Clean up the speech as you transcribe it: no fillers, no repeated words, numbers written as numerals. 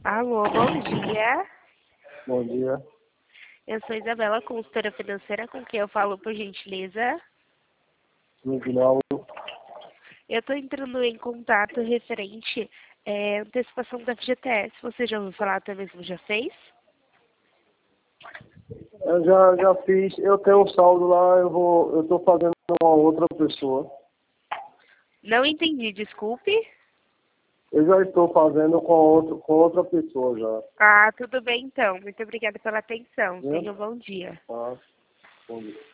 Alô, bom dia. Bom dia. Eu sou Isabela, consultora financeira, com quem eu falo, por gentileza. Reginaldo. Eu estou entrando em contato referente à antecipação da FGTS. Você já ouviu falar, até mesmo já fez? Eu já fiz, eu tenho um saldo lá, eu tô fazendo com uma outra pessoa. Não entendi, desculpe. Eu já estou fazendo com outra pessoa já. Ah, tudo bem então. Muito obrigada pela atenção. Né? Tenha um bom dia. Tá. Bom dia.